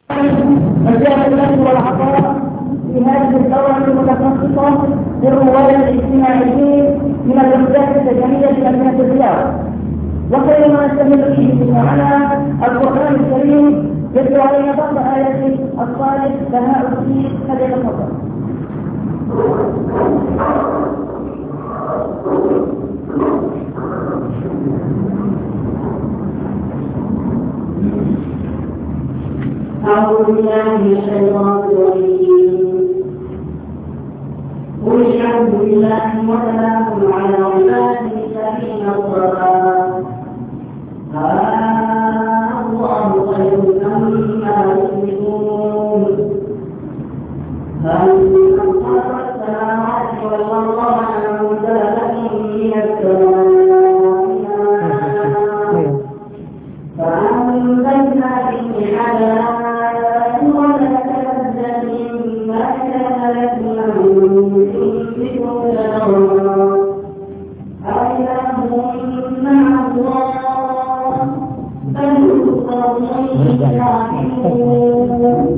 مجال النشر والعطاء في هذه الدورة المتخصصة للرواد الاجتماعيين من الوحدات السكنية في مدينة الرياض. وخير ما نستمر به معنا القرآن الكريم يتلو علينا بعض آياته الصالح بهاء الدين فليتفضل. أعوذ بالله من الشيطان الرجيم. قل الحمد لله وسلام على عباده الذين اصطفى الله خير عما يشركون. أَمَّنْ خَلَقَ السَّمَاوَاتِ وَالْأَرْضَ وَأَنزَلَ لَكُم مِّنَ السَّمَاءِ مَاءً فَأَنبَتْنَا بِهِ حَدَائِقَ وَنَبَاتٍ مِّمَّا كَانَ لَكُمْ أَن تُنبِتُوا شَجَرَهَا أَإِلَٰهٌ مَّعَ اللَّهِ بَلْ هُمْ قَوْمٌ يَعْدِلُونَ.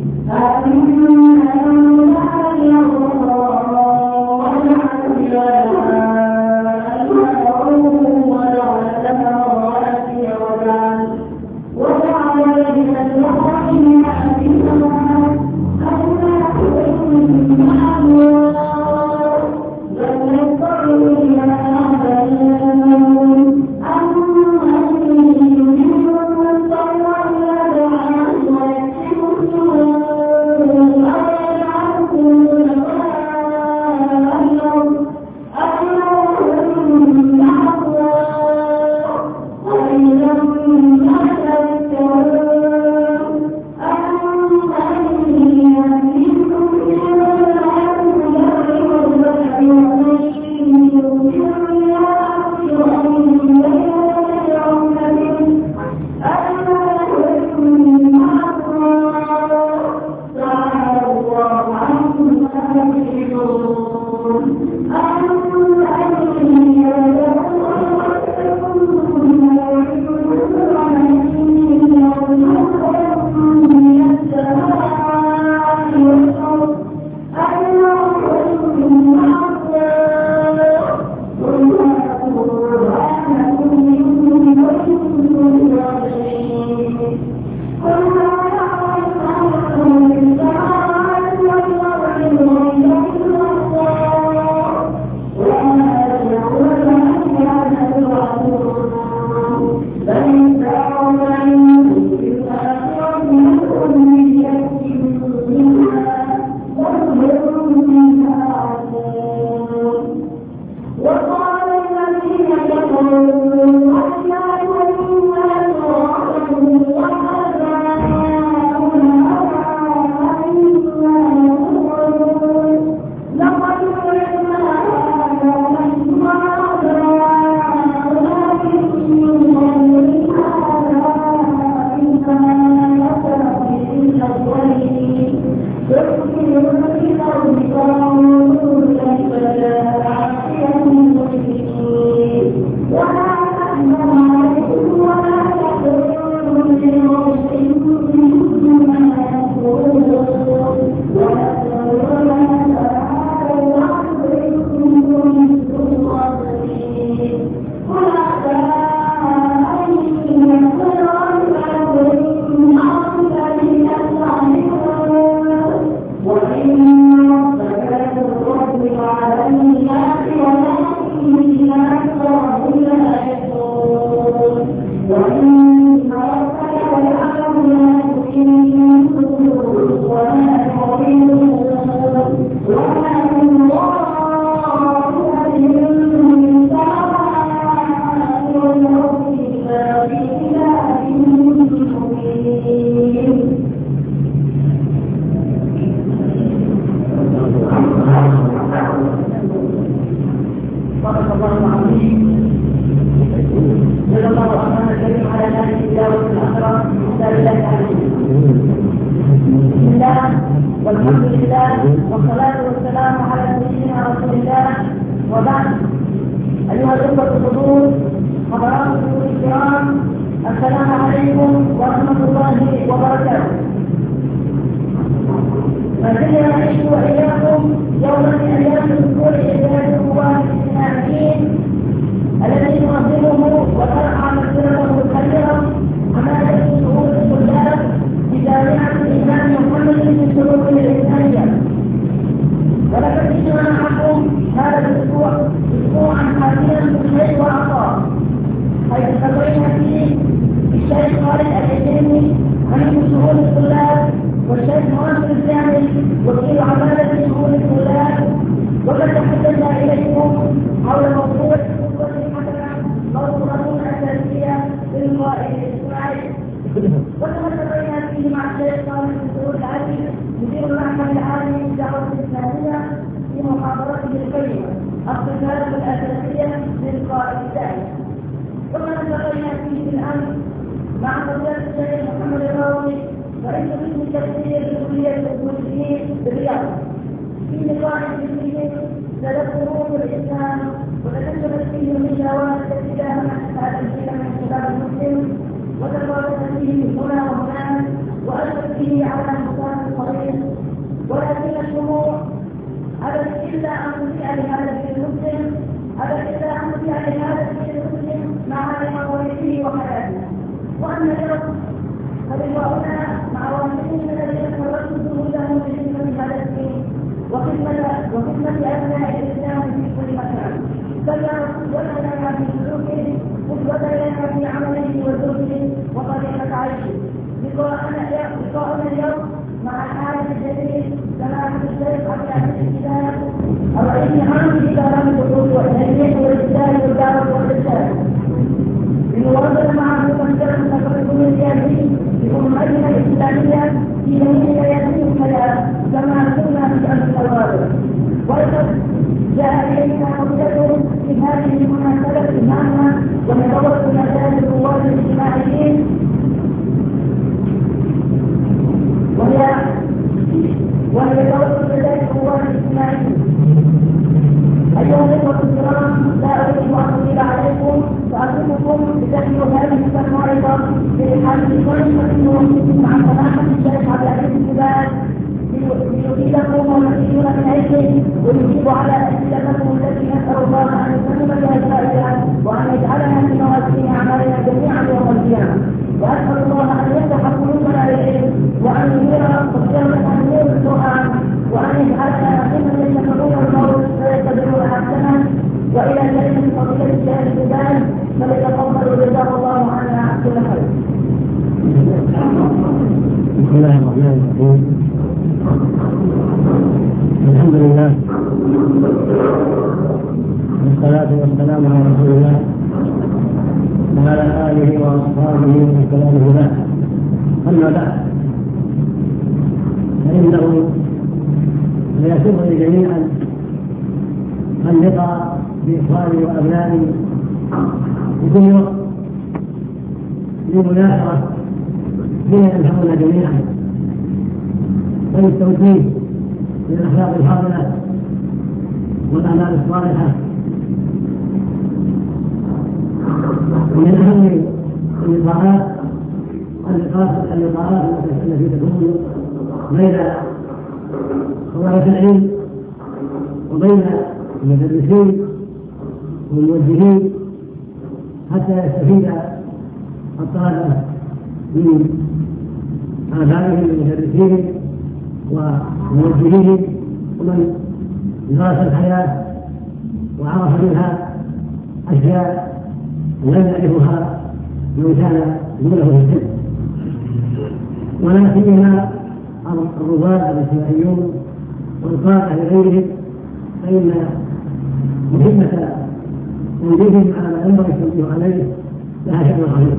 والحمد لله والصلاة والسلام على سيدنا رسول الله. وبعد، أيها الأخوة الحضور، حضراتكم الكرام، السلام عليكم ورحمة الله وبركاته. فكنا نعيش وإياكم يوما من أيام الدخول إلى القوات الاجتماعيين الذي ننظمه وترعى مسيرته الخيرة أمام شؤون الطلاب بجامعة الإمام محمد في الشروق الإسلامية. ولقد جئنا معكم هذا الأسبوع أسبوعا حافلا بالخير والعطاء، حيث التقينا فيه الشيخ خالد الحسيني أمين شؤون الطلاب والشيخ ناصر الجامل وكيل عمالة شؤون الطلاب، وقد تحدثنا إليكم حول موضوع موضوع أساسية للقائد الإسماعيلي. وكما التقينا فيه مع الشيخ صالح بن العلي مدير المعهد العالمي للدعوة الإسلامية في محاضرته القيمة الصفات الأساسية للقائد الداعية. وكما التقينا فيه بالأمس مع فضيلة الشيخ محمد الراوي رئيس قسم التفسير بكلية أصول الدين بالرياض في لقاء فكري تذكرون الإسلام وتكلمت فيه المشاورات التي داهمت هذا الجيل من الشباب المسلم وتفاوتت فيه هنا وهناك وألقت فيه على مستوى صغير، ولكن الشموع أبت إلا أن تطيع لهذا الدين المسلم، أبت إلا أن تطيع لهذا الدين المسلم مع مواقفه وحياته. وأن اليوم فلقاؤنا مع واحدين الذين ترددوا لهم بخدمة هذا الدين وخدمة أبناء الإسلام في كل مكان، بل ولنا في سلوكه قدوة لنا في عمله وزهده وطريقة عيشه. لقاؤنا اليوم مع العالم الجديد سماحة الشيخ عبد العزيز الكتاب الرئيس العام لإدارة الحقوق والتنمية والإرشاد والدعوة والإرشاد، لنواصل معه مسيرة التقدم الجامعي بأمتنا الإسلامية في جميع ميادين الحياة كما كنا في أمس الأوائل. ولقد جاء إلينا مدة في هذه المناسبة الهامة وهي دورة مجال الرواد الاجتماعيين، وهي دورة مجال الرواد الاجتماعيين. أيها الإخوة الكرام، لا أريد أن أطيل عليكم فأترككم بتحمل هذه الموعظة بحديث قصة مع سماحة الشيخ عبد العزيز الكتاب ليفيدكم ويزيدون من علمه ويجيب على أسئلتكم التي نسأل الله أن يتمم بها الفائدة وأن يجعلنا من موازين أعمالنا جميعا يوم القيامة. وأسأل الله أن يفتح قلوبنا للعلم وأن ينير بصيرنا عن نور القرآن وأن يجعلنا ممن يتقون الموت ويتبعون أحسنه. وإلى كلمة فضيلة الشيخ الكتاب فليتفضل وجزاه الله عنا كل خير. بسم الله الرحمن الرحيم. الحمد لله والصلاة والسلام على رسول الله وعلى آله وأصحابه ومن كلامه بعد. أما بعد فإنه ليسرني جميعا اللقاء بإخواني وأبنائي في كل وقت لمناقشة بما ينفعنا جميعا وللتوجيه للأخلاق الفاضلة والأعمال الصالحة. ومن أهم اللقاءات التي تكون بين طلبة العلم وبين المدرسين والموجهين حتى يستفيد الطلبة من آبائهم ومدرسيهم وموجهيهم ومن درس الحياة وعرف منها أشياء لم يعرفها من كان دونه في السن، ولا سيما الرواد الاجتماعيون والقادة لغيرهم، فإن مهمة تنبيههم على ما ينبغي التنبيه عليه لها شأن عظيم.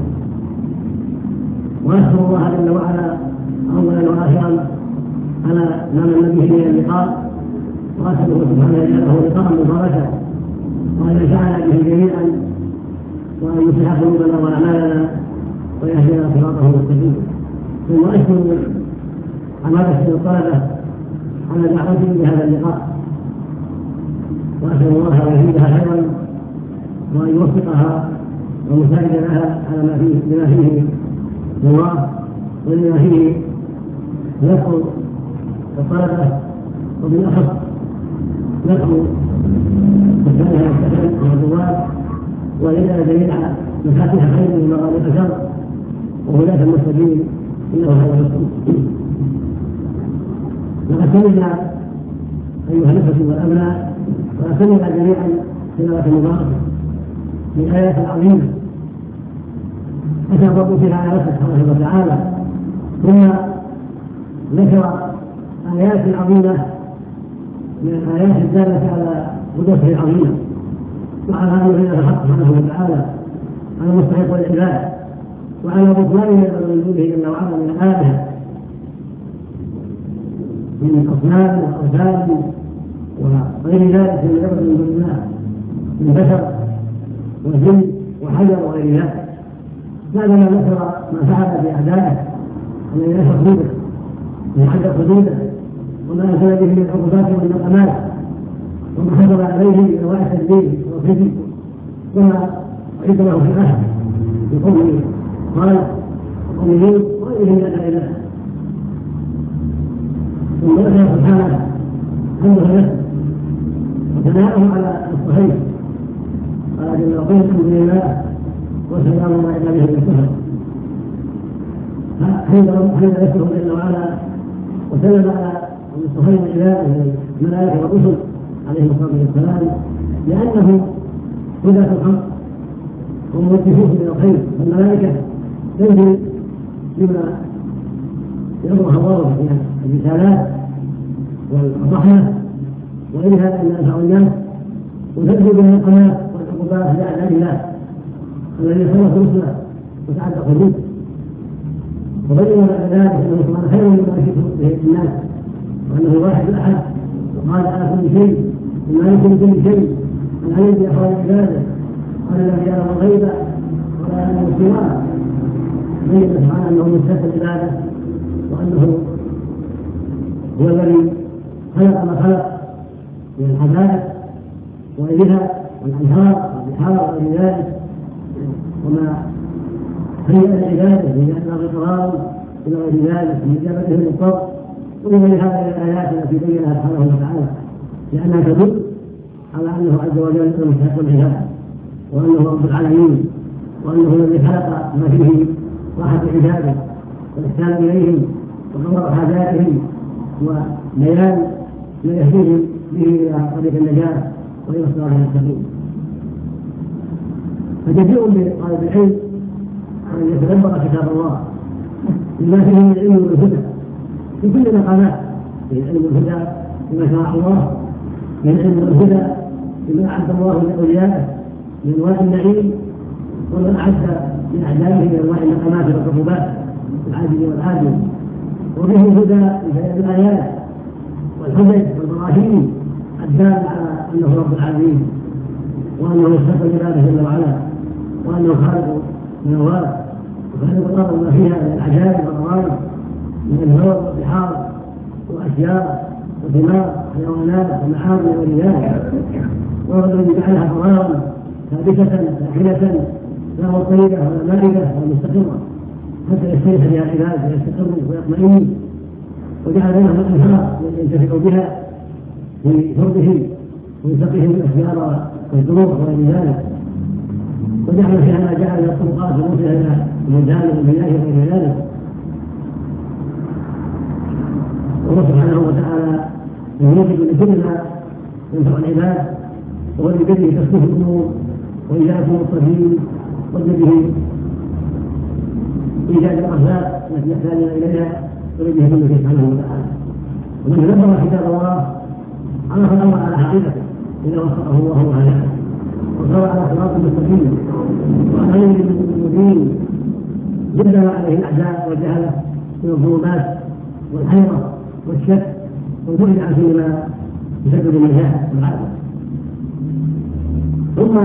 وأشكر الله جل وعلا أولا وآخرا على ما من به من اللقاء، وأسأله سبحانه يجعله لقاء مباركا وأن ينفعنا به جميعا وأن يصلح قلوبنا وأعمالنا ويهدينا صراطه المستقيم. ثم أشكر عمالة الطلبة على دعوتهم بهذا اللقاء، وأسأل الله أن يزيدها خيرا وأن يوفقها ويساعد لها على لما فيه الله ولما فيه نفع والطلبة، وبالأخص نحن سكانها السكن والزوار، وإلى جميع مفاتيح خير من مغاليق شر وولاة المسلمين، إنه هذا الرسول. لقد سمعنا أيها الإخوة والأبناء، وسمعنا جميعا تلاوة مباركة من آيات عظيمة أتى الرب فيها على نفسه سبحانه وتعالى، ثم ذكر آيات عظيمة من الآيات الدالة على قدرته العظيمة وعلى أمره الحق سبحانه وتعالى على مستحق العباد وعلى بطلان من دونه جل وعلا من الآلهة من أصنام وأوثان وغير ذلك من عبد من دون الله من بشر وجن وحجر وغير ذلك. بعدما ذكر ما فعل بأعدائه الذين نشر حدوده ويحدد حدوده وما أنزل به من العقوبات والنقمات وما حضر عليه من أنواع التدبير والخزي وما عيد له في الأهل بقوله قال وقوم لوط وغيرهم من الآلهة. ثم ذكر سبحانه أنه نفسه وثناءه على الصهيب قال جل وعلا الحمد لله وسلام على عباده الكفر. حين يذكره جل وعلا وسلم على الصهيب عباده الملائكة والرسل عليهم الصلاة والسلام لأنهم هداة الحق وموجهون إلى الخير. الملائكة تنزل بما يأمرها الله من الرسالات والرحمة وإلها إلى أنفع الناس وتنزل بها القناة والعقوبات لأعداء الله الذي صرف رسله وتعدى حدوده. وبين بعد ذلك أنه سبحانه خير مما يشرك به الناس وأنه واحد الأحد وقال على كل شيء ومالك كل شيء العليم بأحوال عباده قال الذي يعلم الغيب ولا يعلم السواه. بين سبحانه أنه مستثنى العبادة وأنه هو الذي خلق ما خلق من الحدائق وغيرها والأنهار والبحار وغير ذلك وما هيئ العبادة لأنها غفران إلى غير ذلك من إجابته للطب ومن هذه الآيات التي بينها سبحانه وتعالى لأنها تدل على أنه عز وجل المستحق العباد وأنه رب العالمين وأنه الذي خلق ما فيه راحة عباده والإحسان إليهم وقضاء حاجاتهم وبيان ما يهديهم به إلى طريق النجاة وإلى الصراط المستقيم. فجدير لطالب العلم أن يتدبر كتاب الله بما فيه من العلم والهدى في كل مقامات، في علم الهدى بما شرع الله، من علم الهدى بما أعد الله لأوليائه من أنواع النعيم وما أعد لأعدائه من أنواع النقمات والعقوبات العاجل والعاجل، وبه الهدى ببيان الآيات والحجج والبراهين الدالة على أنه رب العالمين وأنه مستقبل عباده جل وعلا وأنه خالق من الوارث وخالق الأرض ما فيها من العجائب والغرائب من الهواء والبحار وأشجار وثمار وحيوانات ومحارم ورياح، وهو الذي جعلها قرارا ثابتة ساكنة لا مضطربة ولا مائلة ولا مستقرة حتى يستريح بها العباد ويستقروا ويطمئنوا، وجعل بينهم الأنهار ينتفعوا بها في شربهم وفي سقيهم الأشجار والزروع وغير ذلك، وجعل فيها ما جعل من الطرقات الموصلة إلى المنزال والمياه وغير ذلك. والله سبحانه وتعالى يوجد لكل ما ينفع العباد وبيده تسليف الأمور وإيجاد المضطرين وبيده إيجاد الأخلاق التي يحتاجون إليها وبيده كل شيء سبحانه وتعالى. ومن تدبر كتاب الله عرف الأمر على حقيقته إذا وفقه الله وهداه وصار على صراط مستقيم وعلى غير المبين جد ما عليه الأعداء والجهلة من الظلمات والحيرة والشك وبعد عن كل ما يسبب النجاح والعافية. ثم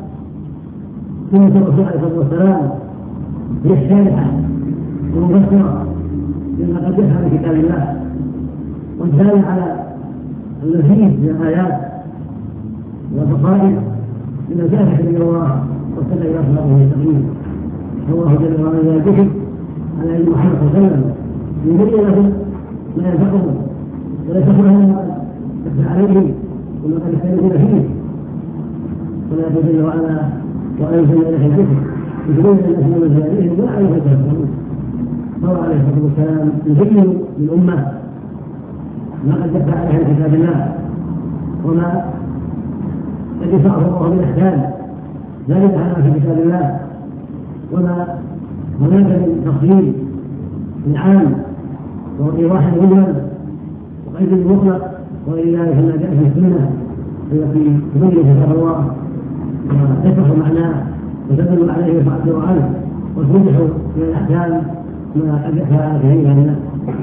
سنة الرسول عليه الصلاة والسلام هي الشارحة والمبشرة بما قد يفعل في كتاب الله والدالة على المزيد من الآيات والفصائل من الجاهل من الله واتبع إلى صراط المستقيم. الله جل وعلا الذكر على أن محمد صلى الله عليه وسلم يبين لهم ما ينفعهم وليس كلها تفتح عليهم وما قد يختلفون فيه، ولا يدل على وأنزل إليه الذكر يدلون أن الناس من عليهم ولا عليهم يتفكرون. فهو عليه الصلاة والسلام يبين للأمة ما قد دفع عليها من كتاب الله وما قد يشرعه الله من أحكام لا يدفع في كتاب الله، وما هناك من تفصيل العام وإيضاح المجمل وقيد المطلق وغير ذلك ما جاء في السنة التي تبين كتاب الله وتشرح معناه وتدل عليه وتعبر عنه وتوضح من الأحكام ما قد يخفى على كثير من الناس.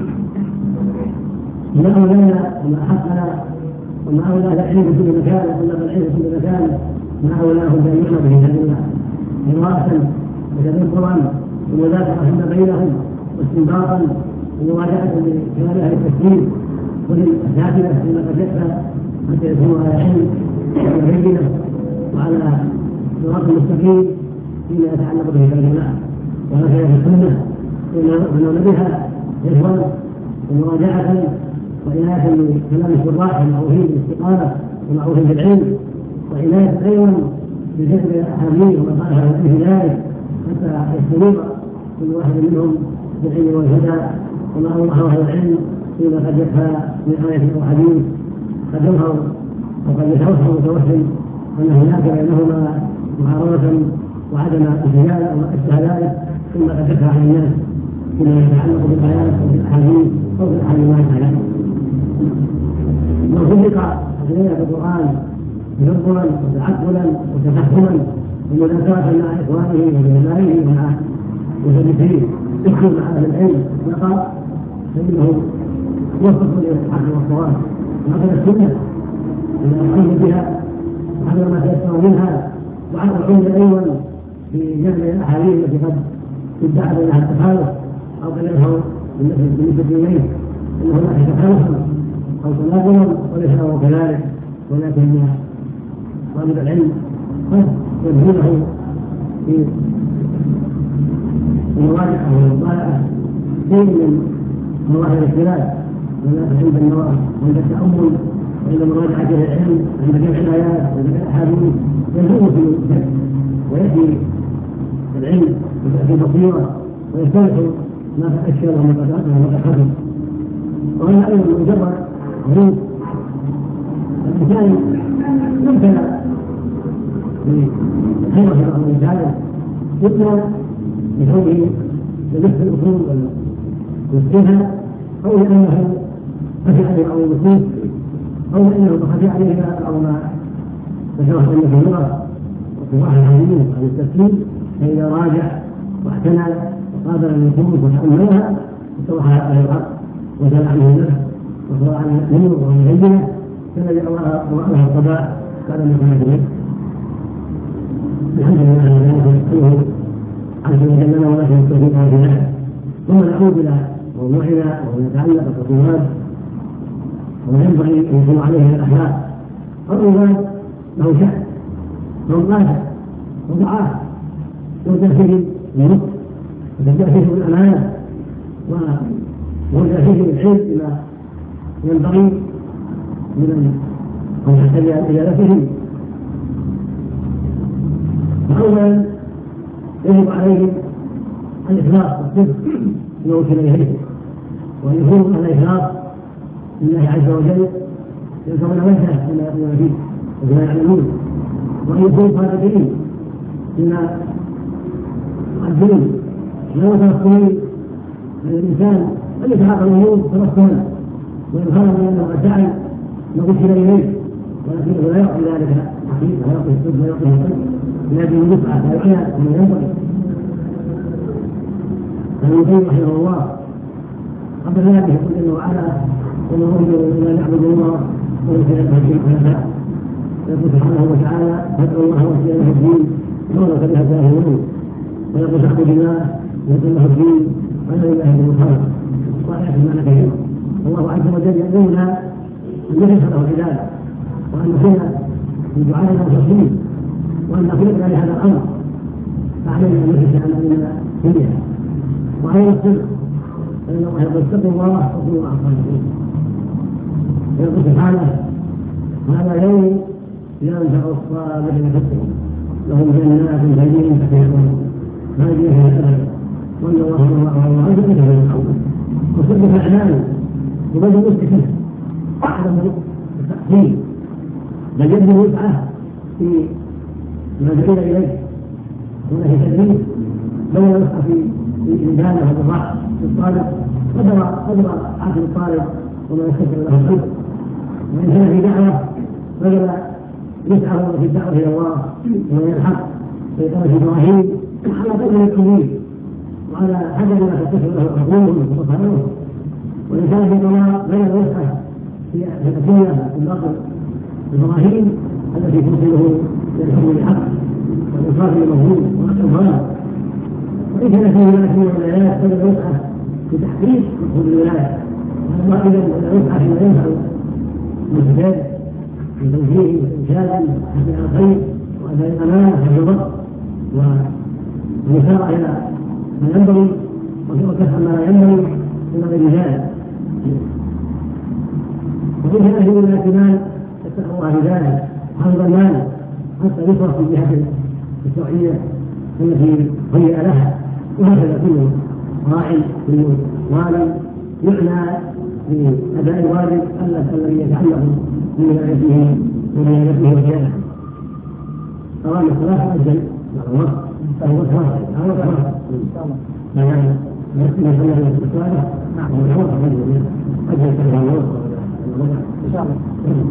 ما أولانا وما أحقنا وما أولى العلم في كل مكان وطلب العلم في كل مكان ما أولاه بأن يعلم به الله قراءة وتذكرا ومذاكرة فيما بينهم واستنباطا ومراجعة لكمال أهل التفسير وللأساتذة فيما قد يخفى حتى يكونوا على علم وبينة وعلى صراط مستقيم فيما يتعلق بكتاب الله وهكذا في السنة ونؤمن بها حفظا ومراجعة وعناية بكلام الشراح المعروفين بالاستقامة والمعروفين بالعلم وعناية أيضا بذكر الأحاديث وما قالها في ذلك حتى يستمر كل واحد منهم بالعلم والهدى وما أوضحه أهل العلم فيما قد يخفى من آية أو حديث قد يظهر وقد يتوهم متوهم أن هناك بينهما معارضة وعدم اجتهاد أو أشبه ذلك ثم قد يخفى عن الناس فيما يتعلق بالآيات أو بالأحاديث أو بالأحاديث الله تعالى. من خلق علينا بالقرآن تدبرا وتعقلا وتفهما ومناسبة مع إخوانه وزملائه ومع مدرسيه يدخل مع أهل العلم نقا فإنه يوفق للحق والصواب وهكذا السنة إذا أخذ بها وحذر ما تيسر منها وعلى العلم أيضا في جمع الأحاديث التي قد تدعى بينها التخالف أو قد يظهر بالنسبة إليه أن هناك تخالفا أو تناقضا وليس له كذلك، ولكن طالب العلم قد يبذله في المراجعة أو المطالعة شيء من مظاهر الاختلاف ولكن عند النظر عند التأمل وعند مراجعة العلم عند جمع الآيات وعند الأحاديث يزول في الجهل ويأتي العلم وتأتي بصيرة ويستوعب ما تأشر وما قد خفي. وهذا أيضا مجرد غريب الإنسان يمكن بخيرة بعض الإنسان إما بكونه لنفس الأصول والسنة أو لأنه خفي عليه بعض النصوص أو لأنه خفي عليه بعض ما ذكره أنه في اللغة وفي واحد الحديث عن التفسير فإذا راجع واعتنى وقابل النصوص وتأملها اتضح على الحق وزال عنه النفس وصار عنه النور وهو البينة فالذي أراها القضاء بعد أن يكون به. الحمد لله على ذلك ونسأله عز وجل لنا ولكم التوفيق والهداية. ثم نعود إلى موضوعنا وما يتعلق بالتطويرات وينبغي أن يكون عليه من الأخلاق. الرجال له شأن ومقاسة وضعاف يرجع فيه النطق ويرجع فيه الأمانة ويرجع فيه العلم بما ينبغي من أن يحتاج إجابته. فأولا يجب عليهم الإخلاص والصدق فيما وكل إليه وأن يكون الإخلاص لله عز وجل يلزمون وجهه بما يقولون فيه وبما يعلمون، وأن يكونوا صادقين فيما يقدمون لا يتوكلون الإنسان أن يتعاطى الأمور توكلا وإن خرج من أنه قد سعي نغسل إليه ولكنه لا يعطي ذلك حقيقة لا يعطي الصدق لا يعطي الصدق لكن يدفع فيعطيها كما ينبغي. ابن القيم رحمه الله قبل ذلك يقول جل وعلا وما أمروا إلا ليعبدوا الله ويجتنبوا الشرك والكفر. يقول سبحانه وتعالى فادعوا الله واسلموا له الدين ولو كره الكافرون، ويقول سحقوا بالله ويقول له الدين ولا اله الا الله وآيات المعنى كثيرة. الله عز وجل يدعونا أن نخلص له العبادة وأن نكون في دعائنا مخلصين وأن نخلقنا لهذا الأمر، فعلينا أن نخلص عن أمرنا كلها. وأيضا الصدق فإن الله يقول اتقوا الله وكونوا مع الصادقين. يقول سبحانه: هذا يوم ينفع الصابرين حقهم لهم جنات تجري من تحتها الانهار خالدين فيها ابدا وان الله عز وجل في القول وصدق الاعلام وبدأ يفتح اعظم التقديم بل يبدو وسعه في ما دعي اليه هنا في تدريس بين وسعه في الإنجاز والراحه للطالب قدر عقل الطالب وما يستشعر له العلم وان كان في دعوه بدل يسعى في الدعوه الى الله ومن الحق في ابراهيم على قدر الامين وعلى حسب ما تتسع له عقولهم وفهمهم وان كان في ضمان بين الوسعه في الأدية في الأصل إبراهيم التي توصله إلى الحكم بالحق والإنصاف للمظلوم ونصر الظالم وإن كان في ولاية والولايات بين الوسعة في تحقيق مقصود الولاية الله إذا الوسعة فيما ينفع المسجد في توجيه وإنشاد وحسن الخير وأداء الأمانة والرضا والإشارة إلى ما ينبغي وكف ما لا ينبغي من غير ذلك وفي هذه الاعتماد اتقوا الله بذلك حفظ المال حتى يصرف في الجهه الشرعيه التي هيئ لها وهكذا كل راع كل والي يعنى باداء الواجب الذي يتعلق بولايته وبيانته وجهاله طبعا الصلاه تؤجل مع الوقت فهو صالح او صالح يعني يكفي صلاه الصلاه وهو اجل صلاه الوقت إن شاء الله.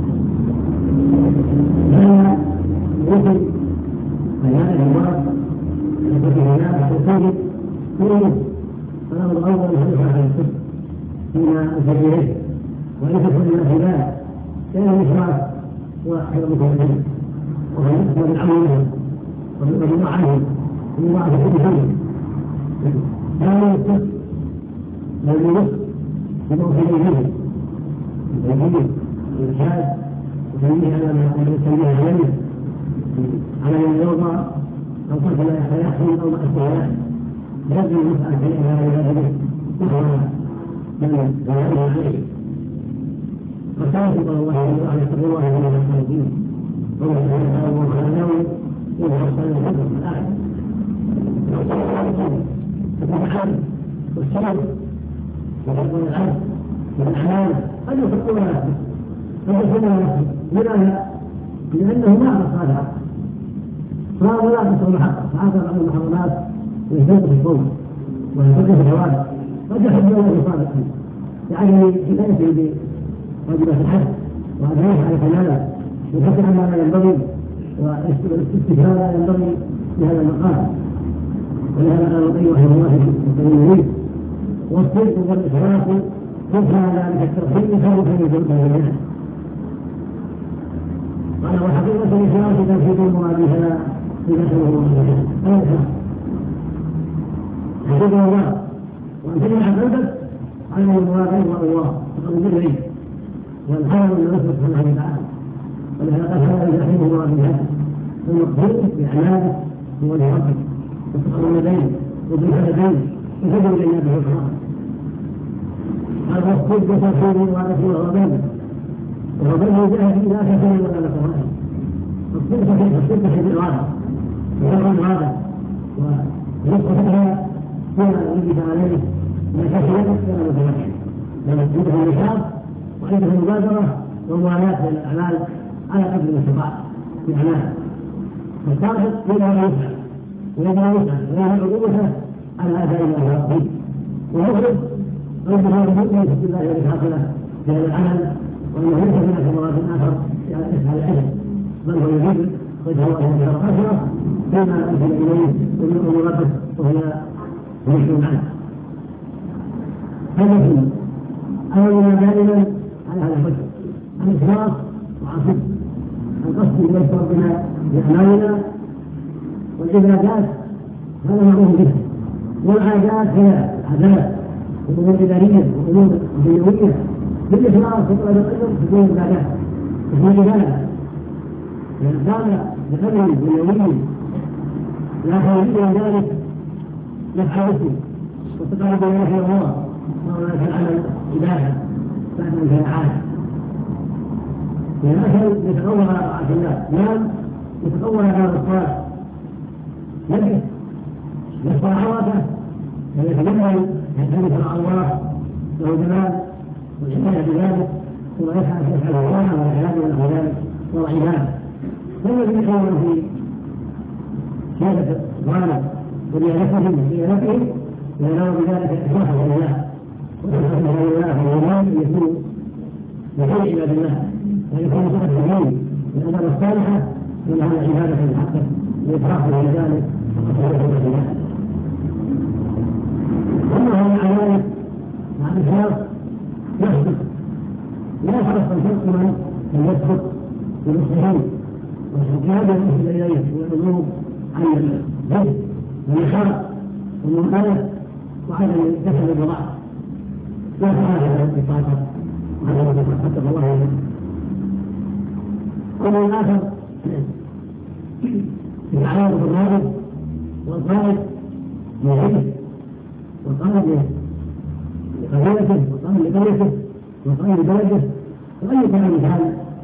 هذا يمكن بيان الأمراض التي هناك تساعد كل الأمر الأول يحدث على الكفر فيما الفجرين وليس كل الأسباب كان الإشراك وحفظ المتوحدين وهو يقبل بالعمل وبالرضا عنهم ومن بعض كل شيء هذا الكفر لو ينص بموحدين التوحيد والإرشاد وتنبيه على ما يسميه عليه على من يوضع أو قتل لا يحصل أو مأسوات لازم يسأل عليها ولا يدرك نحو من غيره عليه فسأل الله أن يتقوا الله من الخالدين ومن يتقوا الله خلانه وهو صلى الحجر في الآية فتحال والسلام وحفظ العبد والأحلام أن يفقون نفسه أن يفقون نفسه لماذا؟ لأنه ما عرف هذا فهو لا يتصور حقه فعاثر عن المحرمات ويهتم في الصوم ويهتم في الحوادث قد يحب له صادقا يعني حكايته بواجبات الحج وأدعيه على كماله ويحث عما لا ينبغي والاستشهاد لا ينبغي بهذا المقام ولهذا قال القيم رحمه الله في التنوير والصدق والإخلاص يدفع ذلك التوحيد خوفا من ذنوبه قال وحقيقة الإخلاص تنفيذ مرادها بذكره الله أو حقيقة الله وأن تجمع قلبك على المراد الله تقرب إليه والحال من الله سبحانه وتعالى ولهذا قال هذا الجحيم الله بهذا المقصود بأعماله هو لربك وتقرب إليه وبالهدين وتجمع جناته الحرام هذا الصدق تفسير ورسول الغضب وغضبه جاء في لا كثير ولا لقرآن الصدق في الإرادة وغضب هذا ورزقها فيما يجب عليه من كثير ولا متوحد لما عنده النشاط وعنده المبادرة وموالاة الأعمال على قدر الاستطاعة في أعماله والصادق فيما لا يفعل ويجب أن يفعل ويجب عقوبته على أداء ما هو ويخرج رب هذا المؤمن في الله يتحصل في هذا العمل وانه ليس هناك مراد اخر يفعل العلم بل هو يجب وجه الله من الاخره فيما انزل اليه ومن امورته وهي مسلم عنه هذا امرنا دائما على هذا الوجه الاخلاص وعن صدق القصد اليه ربنا باعمالنا والعبادات هذا معروف به والعادات هي عادات وأمور إدارية وأمور دنيوية بالإخلاص وطلب العلم تكون عبادات تكون عبادة لأن كان بقدر دنيوي لا خير من ذلك نفع اسمه وتقرب إليه الله وهو لا العمل عبادة بعد أن كان عادة إذا أكل يتقوى على طاعة الله، نام يتقوى على الصلاة، يجب يصنع عورته ويتجمل يعتمد على الله له جمال والعناية بذلك، ثم يسعى الله والعلاج له ذلك وعباده. فالذي يحاول في سيادة الغالب وريادته وينال بذلك إخلاصا لله وإخلاصا لله والإيمان أن يكون بخير عباد الله ويكون صفة الدين والأمور الصالحة من هذا عبادة حقا وإخلاصا لذلك وإخلاصا لله. أما هو مع ذلك مع الإخلاص يثبت لا يحرص الحكم أن يثبت بالمسلمين والحكام يصل إليه والأمور عن الجد والنشاط والمنقلب وعدم الكسل والضعف لا تراجع الطاقة وعدم التقوى الله عليه. أمر آخر التعارض الراغب والطالب لعلمه والطالب لقبيلته والطالب لقريته والطالب لبلده وأي كلام كان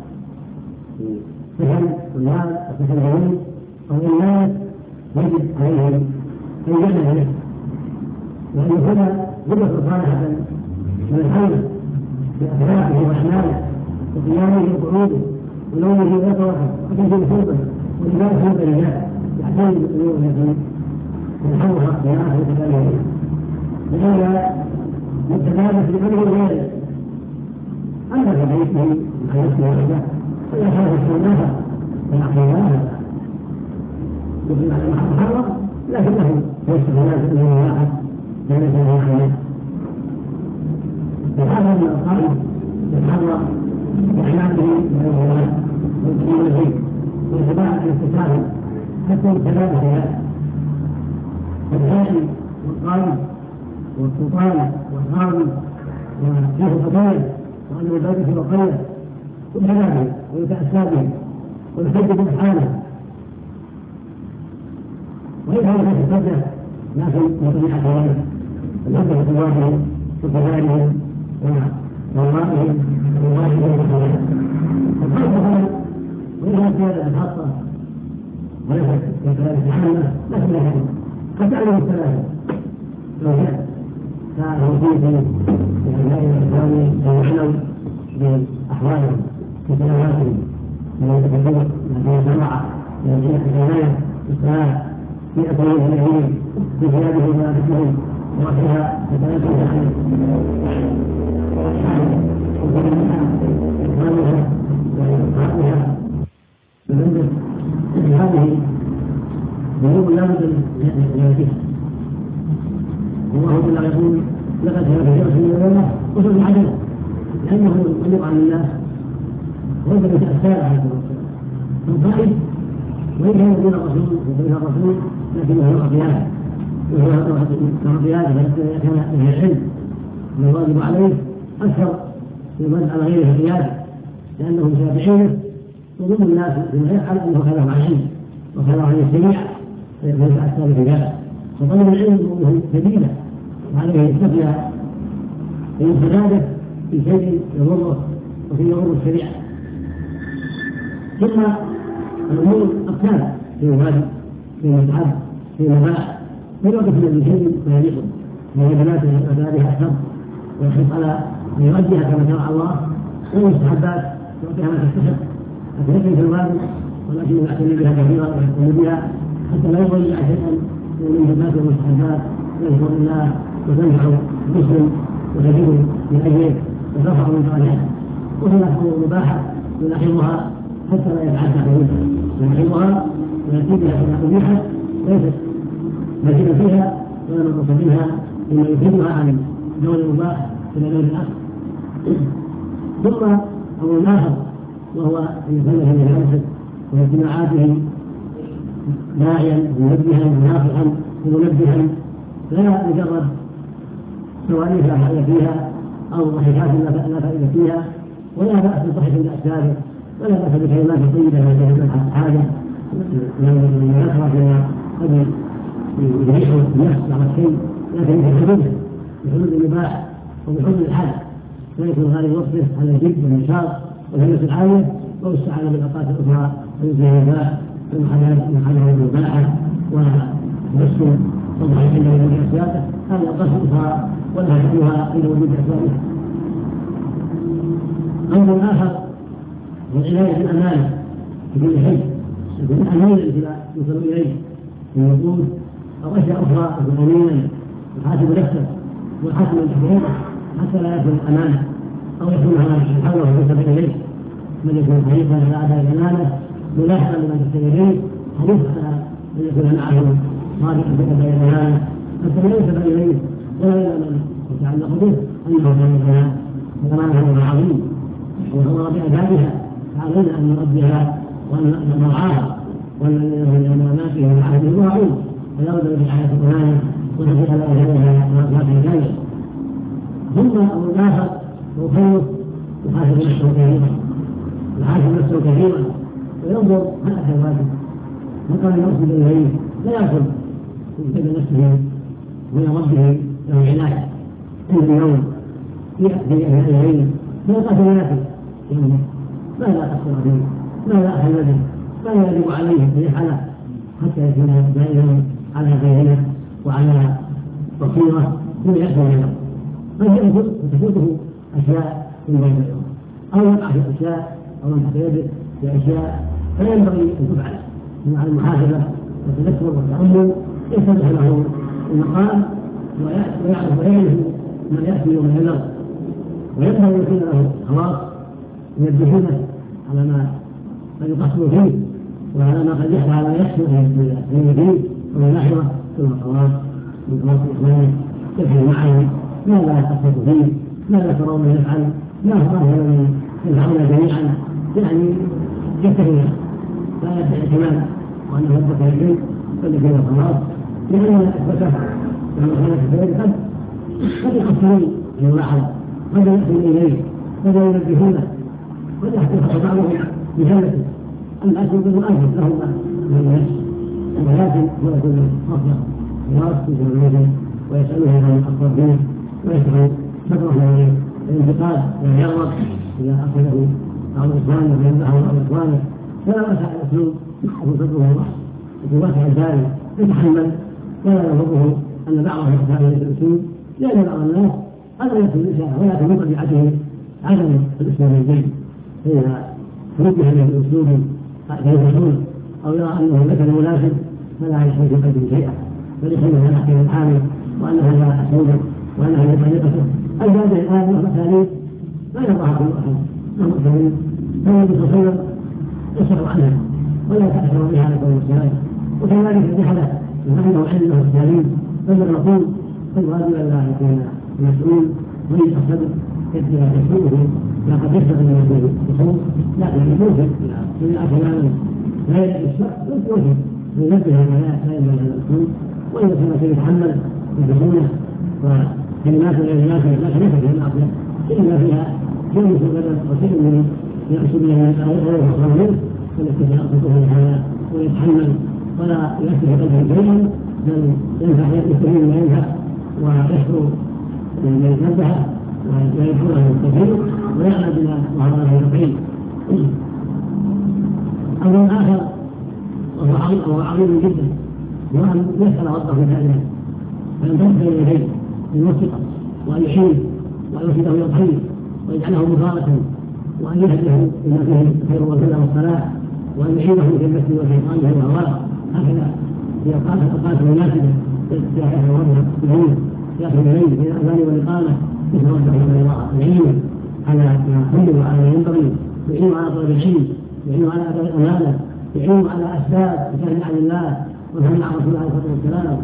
سهل والمال وسهل العلم أو الناس يجب عليه أن يجب له وأن يكون قدوة صالحة من الحول في أخلاقه وأعماله وقيامه وقعوده ولونه ويطرحه وتنزيل صوته ولباسه وبرجاته يحتاج الأمور التي ينحوها بناءه وتكلمه لهذا متكالف لأمره غيره أما كبيته مع نفسه وحده فيخاف السنة ويعقلها يقول على محرم لكنه يستغل الأمور واحد لا يزال عليه. وهذا من القائد يتحرى بحياته من الغلاء والتمييز واتباع الاستسلام حتى يتبادل فيها. الداعي والقائد والسلطان والقاضي وشيخ القضايا وأن العبادة في بقية وكلامه ويتأسى به ويحدد أفعاله ويفعل في الحجة لكن بطبيعة ذلك الحجة بطبيعته وكذلهم ووائهم ووائهم الخلق وإذا كان الخاصة وليست كذلك الحملة لكن لكن قد تعلم الثلاثة لو جاء كالوصية بأبناء الإسلام ويعلم بأحوالهم في سنواتهم من التكبير من الجماعة من الجنة العناية الصلاة في أطوال العلم في زياده ومعرفتهم وفيها تتناسل عن إكرامها وإلقائها بمنزل هذه ذنوب لا بد من زيادتها. الله تعالى يقول لقد كان في رسول الله أسوة حسنة لأنه يبلغ عن الله وليس بتأثير عليه الصلاة وإن كان دون الرسول وبين الرسول لكنه هو قيادة وهو قيادة كان من العلم من الواجب عليه أكثر في المدح على غيره القيادة لأنه متابعينه وضم الناس بما يفعل أنه خلاف عن العلم وخلاف عن السميع فيتأثر في ذلك. وطلب العلم أمه جديدة وعليه يستفيد في انفراده في شيء يضره وفي يضر الشريعة. ثم الأمور أقسام في واجب في متعب في مباح في وقت من شيء ما يليق من بنات أبابها أكثر ويحرص على أن يؤديها كما شرع الله والمستحبات يعطيها ما تستحق أتذكر في الواجب ولكن يعتني بها كثيرا ويهتم بها حتى لا يضيع شيئا من البنات والمستحبات ويشكر الله وتنفع المسلم وتجد من أجله وترفع من صالحه. وهناك أمور مباحة يلاحظها حتى لا يتعدى حدودها يلاحظها ويأتي بها كما أبيحت ليست مزيدا فيها ولا نقص منها مما يفيدها عن دور المباح إلى دور الأصل. ثم أمر آخر وهو أن يكلف بنفسه واجتماعاته داعيا منبها وناصحا ومنبها لا مجرد سواليف لا فائدة فيها أو ضحكات لا فائدة فيها ولا بأس بضحك الأسباب ولا بأس بكلمات طيبة لا تهمل حاجة من يكره فيما قد يريحه النفس بعض الشيء لكن بحدود المباح وبحدود الحد ويكون غالب وصفه على الجد والنشاط والهمة العالية واستعان بالأوقات الأخرى الزهداء من حلال المباحة ونسل صبح عنده وجود أسبابه هذه أوقات أخرى ولا يحلها عند وجود أسبابها. أمر آخر والعناية بالأمانة في كل حي يكون أمينا إلى يوصل إليه من وجود أو أشياء أخرى يكون أمينا يحاسب نفسه ويحاسب من تحت حتى لا يكون أمانة أو يكون حوله ينسب إليه من يكون حريصا على أداء الأمانة ملاحظا لما تحتاج إليه حريصا على أن يكون معه صادقا في أداء الأمانة حتى لا ينسب إليه ولا إلى من يتعلق به أنه كان الأمانة أمر عظيم وهو بأدائها فعلينا أن نؤديها وأن نرعاها وأن من أماناته وعهده راعون ويرد برعاية الأمانة ونجد على أهلها ما في ذلك. ثم أمر آخر وخير يحاسب نفسه كثيرا يحاسب نفسه كثيرا وينظر هل أتى الواجب من قال المسجد إليه لا يأخذ من كل نفسه من ربه له عناية كل يوم يأتي إليه فيقاتل نفسه ماذا قصر فيه ماذا أخذ به ماذا يجب عليه في حاله حتى يكون دائما على بينه وعلى بصيرة من يأتي منه فتفوته أشياء من بين اليوم أو يقع في أشياء أو ينحط يده في أشياء فينبغي أن تفعل مع المحاسبة والتذكر والتأمل يفتح له المقام ويعرف ويعرف من يأتي ومن يذر وينبغي أن يكون له خلاص ينبهونه على ما قد يقصر فيه وعلى ما قد يحصل على ما يحصل من الدين وملاحظة ثم خلاص من خلاص إخوانه يفعل معهم ماذا يقصر فيه ماذا ترون يفعل ما هو من يفعلون جميعا يعني يكتفي لا يدعي كمان وأنه يبقى الدين بل يكون خلاص لأن أثبته لما كان في ذلك قد يقصرون الملاحظة قد يأتي إليه قد ينبهونه قد يحدث بعضهم بجلته الناس يقولون أنفس لهم من النفس ولكن هو يكون أفضل ويرسل في الميزان ويسأله عن الأفضل فيه ويسأل شكره الانتقاد ويرغب إذا أخذه بعض إخوانه وينبهه بعض إخوانه فلا وسع الأسلوب يكون صدره الله يكون واسع البال يتحمل ولا يضره أن بعضهم يخفى عليه الأسلوب لأن بعض الناس هذا يكون الإنسان ولكن من طبيعته عدم الأسلوب الجيد فإذا توجه له بأسلوب يفهمون أو يرى أنه مثل مناسب فلا يشعر في قلبه شيئا بل يحمله على حكم الحامل وأنه لا أسلوبه وأنه لا طريقته هذه الآية والمثالين لا يرضاها كل أحد المؤمنين فهو بخير يسأل عنها ولا تأثر بها على كل السلام وكذلك الذي حدث من عنده علمه السليم بل الرسول فالواجب أن يكون المسؤول ولي الصدر يسلمه لا قد يستغل من الخصوم لكن يوجد من كلاما لا يوجد ينبه ما ينبغي الاسلوب واذا كان يتحمل بحسنه وكلمات غير نافعه لا خلاف فيها معصيه الا فيها شيء من البدن وشيء من يقصد به غير مصروف فالذي يقصده الحياه ويتحمل ولا يفتح قلبه شيئا بل ينفع يستفيد ما ينفع ويشكر من ينبهه ويدخله الكثير ويعلم بما ظهر له العلم. أمر آخر وهو عظيم جدا وأن يسأل ربه دائما فينتبه إليه ليوفقه وأن يحييه وأن يرشده إلى الخير ويجعله مباركا وأن يهده بما فيه الخير والهدى والصلاح وأن يحييه في النفس وشيطانه وهواه هكذا في أوقات المناسبة يأتي ربه بالعلم يأتي إليه في الأذان والإقامة مثل ربه العلم على ما يحب وعلى ما ينبغي يعين على طلب العلم يعين على أداء الأمانة يعين على أسباب الكلام عن الله والهم عن رسول الله عليه الصلاة والسلام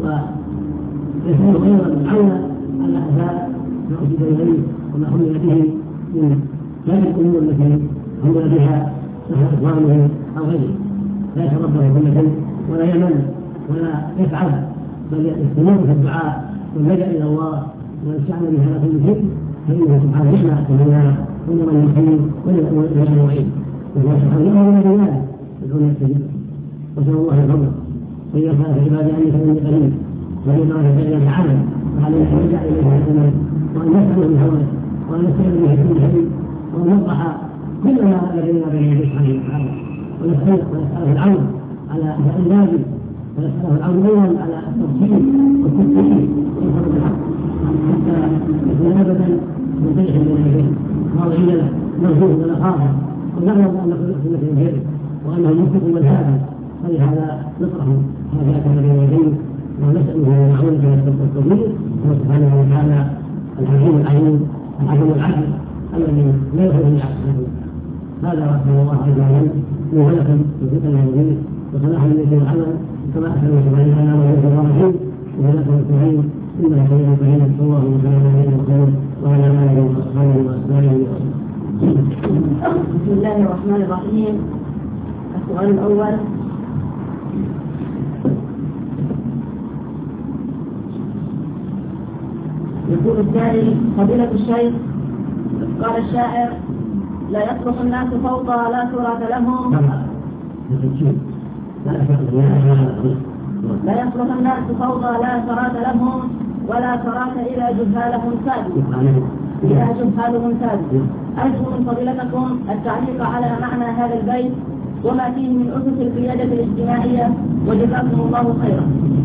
ويكون خيرا عونا على أسباب ما أرشد إليه وما حمل به من هذه الأمور التي حمل بها نحو إخوانه أو غيره لا يتربى كل شيء ولا يمل ولا يتعب بل يستمر في الدعاء واللجأ إلى الله ويستعمل به على كل شيء فإنه سبحانه يسمع كلنا كل من يحيي ولا يعين وهو سبحانه أمر بذلك يدعون يستجيب وسأل الله الفضل وإذا كان في عبادي أني فإني قريب وإذا كان في عبادي عالم فعليه أن يرجع إليه الزمان وأن يسأل من هواه وأن يستعين به كل شيء وأن يطرح كل ما لدينا بين يديه سبحانه وتعالى، ونسأله العون على الإنجاز، ونسأله العون أيضا على الترتيب والتدبير والفضل بالحق حتى يكون أبدا مطيعا بين يديه راضيا له مرجوه ونخافه، ونعلم أن كل نفس بيده وأنه ينفق من هذا، فلهذا نطرح هذا بين يديه ونسأله المعونة والتدبير. هو سبحانه وتعالى الحكيم العليم العليم العدل الذي لا يخرج من عقله. هذا رحمه الله عز وجل من هلك وفتن المؤمنين وصلاح الملك والعمل، كما أحسن سبحانه لنا وهو الرحيم وهلك المسلمين إنه خير كريم صلى الله عليه وسلم وعلى آله وأصحابه وأتباعه. بسم الله الرحمن الرحيم. السؤال الأول: يقول السائل: فضيلة الشيخ، قال الشاعر: لا يصلح الناس فوضى لا ثراة لهم. لا يصلح الناس فوضى لا ثراة لهم ولا ثراة إلى جهالهم سادوا. أرجو من فضيلتكم التعليق على معنى هذا البيت وما فيه من أسس القيادة الاجتماعية، وجزاكم الله خيرا.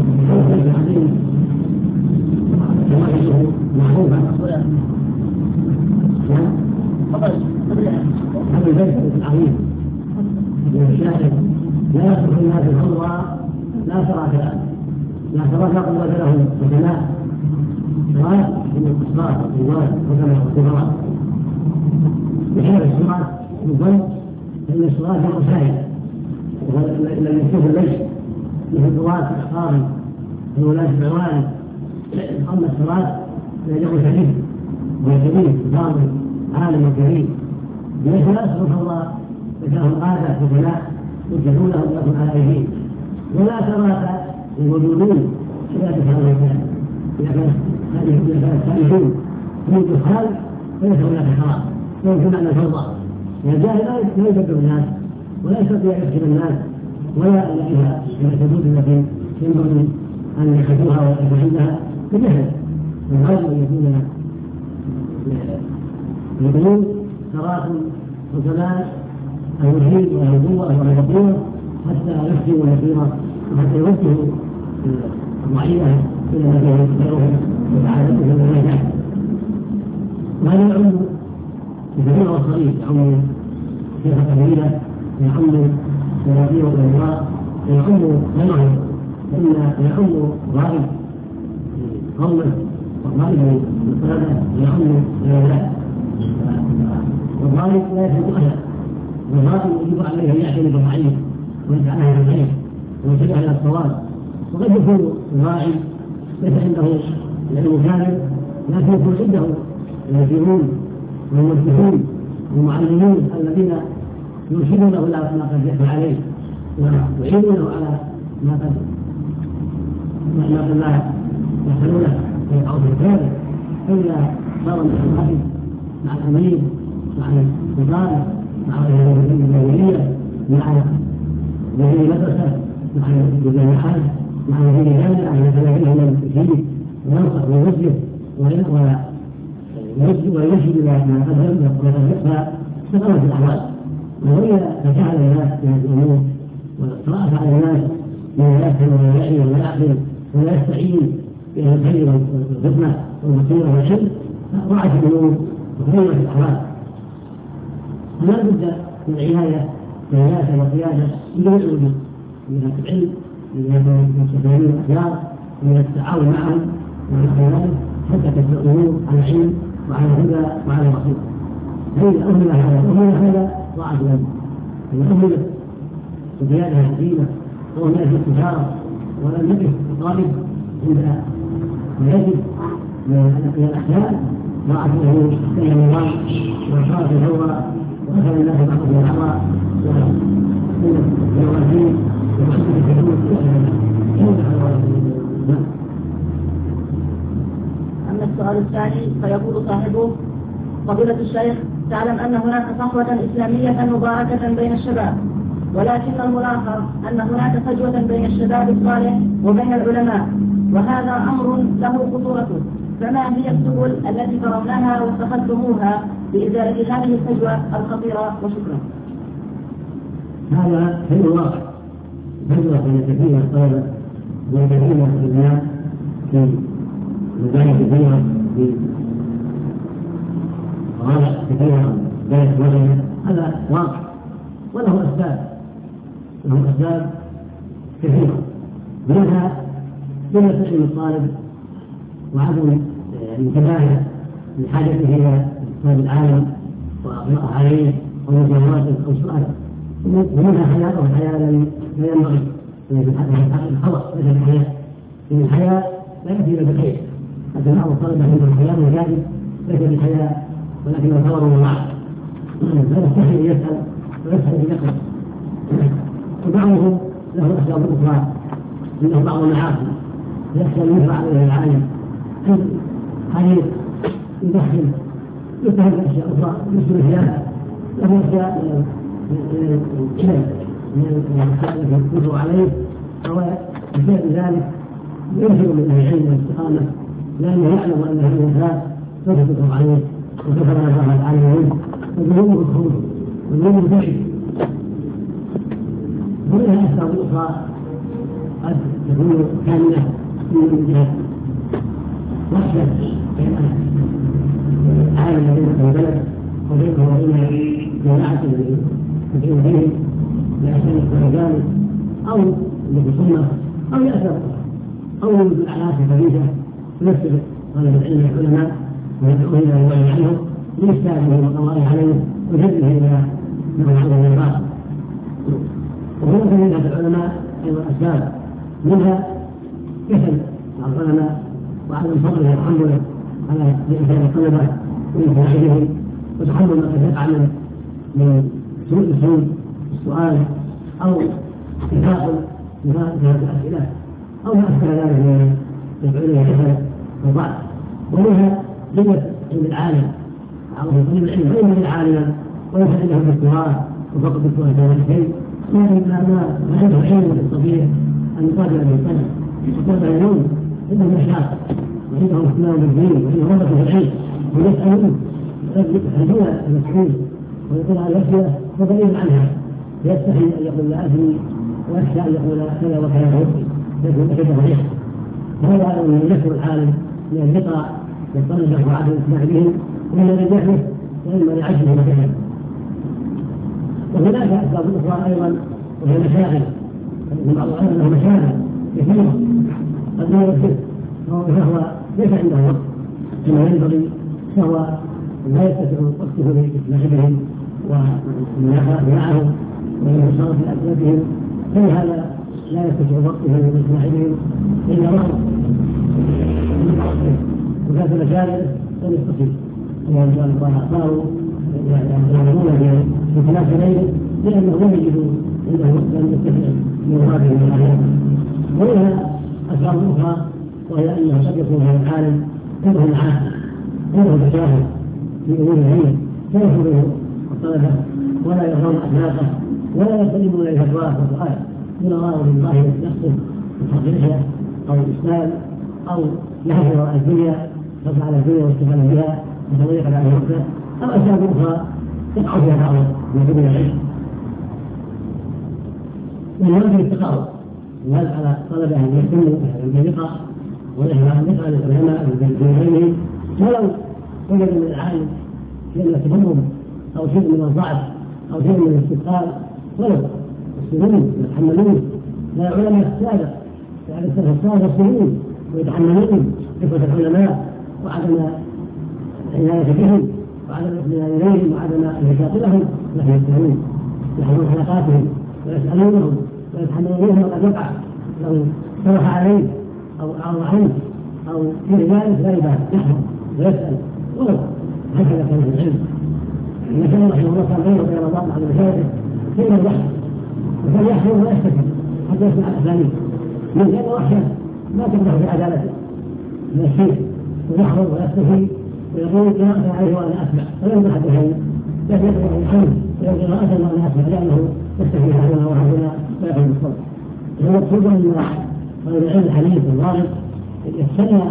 هذا البيت العظيم الشاهد: لا يصلح الناس الفوضى لا ثراة قوة لهم وجماعة سواء من الإصلاح والإنجاز وكما الخبراء. بحيث الصراط يظن أن الصراط هو سائل لم يشوف الليل مثل الصراط الأقارب وولاة العوالم. أما الصراط فيجب شديد وكبير ضامن عالم وكريم، ليس لا يصلح الله ذكرهم قادة وجلاء يجدونهم لكم على أيديهم، ولا ثراة للموجودين إذا دخلوا المكان. إذا كان السائلون من الدخال فليس هناك حرام، ويمكن أن الفوضى الجاهل لا يقدر الناس ولا يستطيع يحكم الناس ولا يلاقيها من الحدود التي ينبغي أن يحكموها ويحكمها بجهل. الغالب أن يكون يبين تراكم وكمال الوحيد والقوة والقوة حتى يحكموا اليسيرة وحتى يوجهوا الضعيفة إلى ما فيه خيرهم وسعادتهم ونجاحهم. وهذا يعم الكبير والصغير، يعم شيخ الكبيرة، يعم الوزير والإمراء، يعم غيرهم، فإن يعم غائب قومه وغائب القادة يعم الأولاد. والغائب لا يفوت أحد، والغائب يجب عليه أن يعتني بالضعيف ويدعاه بالخير ويتبع إلى الصواب. وقد يكون الغائب ليس عنده العلم كامل، لكن يكون عنده المسلمون والمسلمين والمعلمين الذين يرشدونه الى ما قد يحصل عليه ويعينونه على ما قد لا يحصلونه في العرض الثالث. فإذا صار الخطيب مع الأمير مع الوزارة مع الجمهورية مع وزير المدرسة مع الجامعات مع وزير الجامعة يتلاقيه من التشريف وينصح ويوجه ويرشد الى ما قد يقرا تقرا في الاحوال، وهي تجعل الناس في هذه الامور وقراءه على الناس من لا يفهم ولا يعي ولا يعقل ولا يستعين باهل الخير والخدمه والبصيره والعلم، راعت الامور وخيرت الاحوال. فلا بد من العنايه بالرئاسه والقياده بجميع الوجوه، من العلم من المستقيمين الاخيار من التعاون معهم والخيرات حتى تبدا الامور على علم وعلى هدى وعلى بصيرة. فإذا أهمل هذا ضاعت الأمر، إذا أهملت القيادة الحكيمة وأهملت الاستشارة ولم يقف الطالب عند ما يجب من الأحيان ضاعت الأمور إلى النظام وصارت الفوضى وأخذ الناس بعضهم الأعضاء وقلة الجوازين ومحدث الحدود أما السؤال الثاني فيقول صاحبه: فضيلة الشيخ، تعلم أن هناك صحوة إسلامية مباركة بين الشباب، ولكن الملاحظ أن هناك فجوة بين الشباب الصالح وبين العلماء، وهذا أمر له خطورته، فما هي السبل التي ترونها واتخذتموها لإزالة هذه الفجوة الخطيرة؟ وشكرا. هذا في الواقع فجوة بين كثير الطلبة وكثير من الناس في مجال كثيرة في مواضع كثيرة بين وجهه. هذا واقع وله أسباب كثيرة، منها قلة علم الطالب وعدم انتباهه لحاجته إلى كتاب العالم وقراءة عليه أو مجاوبات أو سؤال، ومنها حياة أو حياة لا ينبغي الخطأ ليس الحياة، لأن الحياة لا يأتي إلى بخير. حتى بعض الطلبة عندهم الحياة مجاهد ليس بالحياة ولكن الثمر والوعي، فيستحي أن يسأل ويسأل أن يقرأ. وبعضهم له أسباب أخرى، منه بعض المعاصي يخشى أن يشرع عليه العالم حديث يدخل يتهم بأشياء أخرى مثل الخيانة، له أشياء من الأشياء التي يجب عليه أو بسبب ذلك ينشر من أهل العلم والاستقامة، لأنه يعلم أن هذه الإنسان سوف تقوم عليه وسوف لا يرضى عليه منه ويقوم بالخروج ويقوم بالبعد. ومنها أسباب أخرى قد تكون كاملة من جهة وحدة بين العالم الذي في البلد وبينه وبين جماعة تدعو فيه لأسباب الرجال أو لبسنة أو لأسباب أو يوجد الأعراف الخبيثة تنفذ طلب العلم العلماء ويدعوه إلى الوعي عنه لإستاذه والقضاء عليه وجذبه إلى ما هو من الباطل. وهناك من هذا العلماء أيضا أسباب، منها كسل العلماء وعدم فضله وتحمله على إنسان الطلبة وإنسانهم وتحمل ما قد يقع من سوء السؤال أو تداخل في هذه الأسئلة أو ما أشبه ذلك من يدعو كسل وضعف. ومنها قلة علم العالم أو طالب العلم غير من العالم وليس عنده دكتوراه وفقط دكتوراه في شيء، لكن ما عنده علم يستطيع أن يقابل الإنسان وطلب العلوم عندهم نشاط وعندهم اهتمام بالدين وعندهم رغبة في العلم ويسألون يحتاجون المسؤول ويقول على الأسئلة وبعيد عنها، يستحي أن يقول لا أدري ويخشى أن يقول كذا وكذا لكن كذا صحيح. وهذا من يذكر العالم من اللقاء والطلبة وعدم الإسماع بهم ومن نجاحه وإما لعجزه وكذا. وهناك أسباب أخرى أيضا وهي مشاغل، بعض العلماء له مشاغل كثيرة قد لا يكفي فهو ليس عنده وقت كما ينبغي، فهو لا يستطيع وقته لإسماعهم والمناقشة معهم والانتصار في أسبابهم، فلهذا لا يستطيع وقته لإسماعهم إلا رغم وكانت المشاغل لم يستطيع صاروا يعلمون بخلاف غيره لأنه لم يجدوا عنده وقتا يستطيع من هذه المعارف. ومنها أسباب أخرى وهي أنه قد يكون هذا العالم عنده عاقل عنده تجاهل في أمور العلم لا يحضره الطلبة ولا يرون أخلاقه ولا يسلمون إليه الفتوى والسؤال من الله ومن ظاهر نفسه الحقيقة أو الإسلام أو يحضر الدنيا يطلع على الدنيا واستفاد بها وتضيق على وقته أو أسباب أخرى يقع فيها بعض من دون العلم. من هذه التقارب الناس على طلبة أن يهتموا باللقاء والإحراج اللقاء للعلماء وغيرهم، ولو وجد من العالم شيء من التفهم أو شيء من الضعف أو شيء من الاستثقال ولو السنين يتحملون لا علماء السابق يعني السنة الصالح السنين ويتحملون حكمة العلماء وعدم العناية بهم وعدم الاطمئنان إليهم وعدم النشاط لهم، نحن يسألون يحضرون حلقاتهم ويسألونهم ويتحملون وقد يقع لو صرح عليه أو أعرض عنه أو في ذلك لا يبالي يحضر ويسأل ولو هكذا كان العلم. المشايخ رحمه الله كان غيره غير الله بعض المشايخ كان يحضر وكان يحضر ويستفيد حتى يسمع الأسانيد من غير وحشة ما تقدر في عدالته من الشيخ ويحضر ويستفيد ويقول قراءة عليه وأنا أسمع ولا يمدح بشيء لكن يقرأ الحمد ويقول قراءة وأنا أسمع لأنه يستفيد هنا وهنا ويقول بالصوت. هو مقصود أن طالب العلم الحديث الواضح يستمع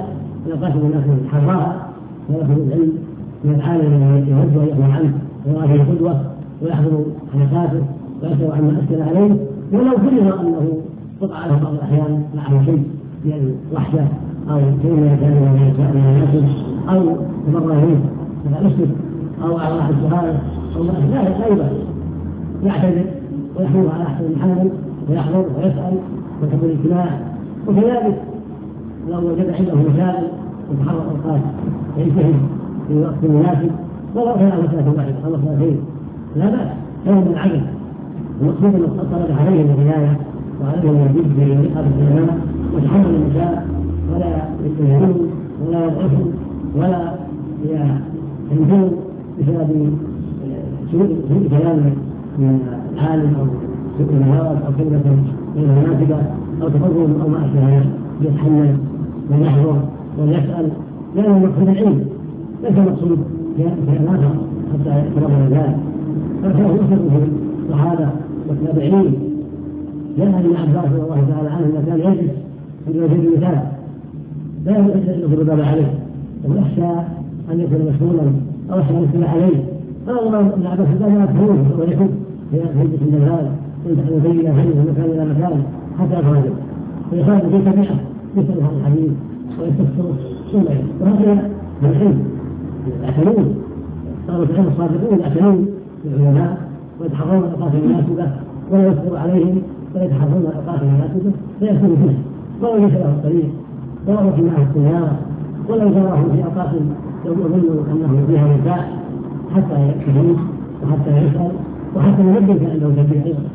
الأوقات التي حضرها ويأخذ العلم من العالم الذي يهد ويغني عنه ويرى فيه قدوة ويحضر حلقاته ويسأل عما أشكل عليه، ولو فرض أنه وقع له بعض الأحيان معه شيء من الوحشة أو شيء من الكلام أو تبرهين فلا يسكت أو على واحد سؤال أو لا يبقى يعتذر ويحضر على أحسن محامل ويحضر ويسأل ويحضر الاجتماع. وكذلك لو وجد عنده مسائل يتحرك أوقات يجتهد في وقت مناسب ولو كان مسألة واحدة أو مسألتين لا بأس، هذا من العدل. المقصود أن الطلبة عليهم العناية وعليهم الجد في رقابة العلماء وتحمل النساء ولا يتهمون ولا يضعفوا ولا ينجون بسبب سوء كلام من العالم أو سوء المهارات أو كلمة غير مناسبة أو تفضل أو ما أشبه. يتحمل ويحضر ويسأل لأنه مقصود العلم ليس مقصود في آخر حتى يتبرر ذلك. فكان يصدق في الصحابة والتابعين جاء ابن عباس رضي الله تعالى عنه أنه كان يجلس عند وجود المثال لا يدخل الباب عليه ويخشى أن يكون مشغولا أو يخشى أن يكون عليه. قال ابن عباس لا تكون ويكون في هيئة الجلال ويبين هذه المكان إلى مكان حتى يخرج ويخرج في جميعه يسأل عن الحديث ويستفسر ثم وهكذا العلم يعتنون طلبة العلم الصادقون يعتنون بالعلماء ويتحرون الأوقات المناسبة ولا يصبر عليهم ويتحرون الأوقات المناسبة فيكون فيه ولو ليس له الطريق ولو ركب معه السيارة ولو جراه في أوقات يظن أنه فيها نزاع حتى يكتب وحتى يسأل وحتى ينبه كأنه تبيه أيضا.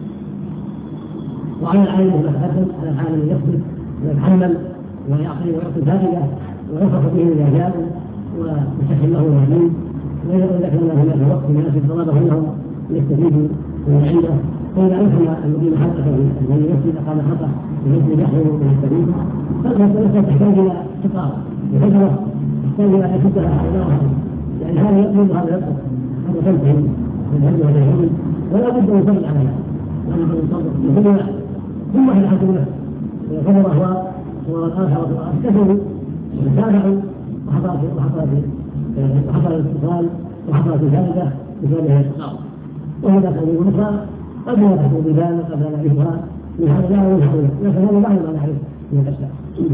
وعلى العالم يتقدم على العالم يصبر ويتحمل ويعطي فائدة ويرفق به إذا جاءوا ويسهل له الهدي وإذا كان هناك وقت مناسب طلبه لهم يستفيدوا من عنده. فإذا أمكن أن يقيم حلقة من يسجد أقام خطأ بمثل يحضر ويستفيد فالمسألة تحتاج إلى خطاب وفكرة تحتاج إلى أن تفتح يعني هذا يطلب هذا يطلب هذا تنتهي من هذه وتنتهي ولا بد من صبر عليها ولا بد من صبر ثم في الحكومة فضل أهواء والآخرة واستفدوا وتابعوا وحصل الاتصال وحصلت الفائدة بسبب هذا الخطاب. وهذا كان أخرى قد لا تكون بذلك قد لا يفهم من هذا لا يفهم لكن هذا بعض ما نعرف من الأشياء.